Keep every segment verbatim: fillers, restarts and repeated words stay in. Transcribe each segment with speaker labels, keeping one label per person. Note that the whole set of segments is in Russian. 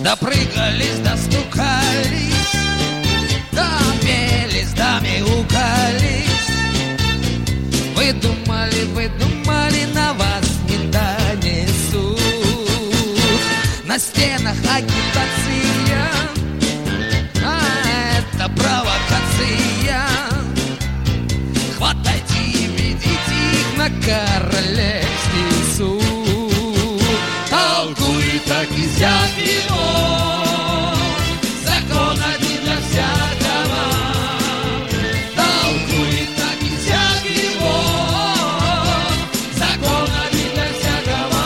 Speaker 1: Допрыгались, достукались, допелись, да мяукались. Вы думали, вы думали, на вас не донесут. На стенах агитация, а это провокация. Хватайте и ведите их на королевский суд. Толкует так и всякий он, закон один для всякого. Толкует так и всякий он, закон один для всякого.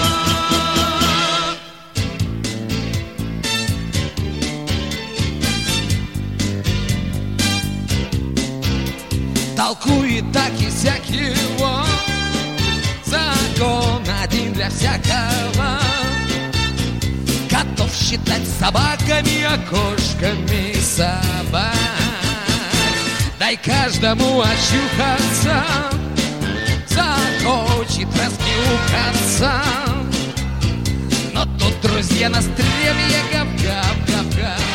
Speaker 1: Толкует так и всякий он, закон один для всякого. Готов считать собаками, а кошками собак. Дай каждому очухаться, захочет распиукаться. Но тут друзья на стреме, гав-гав-гав-гав.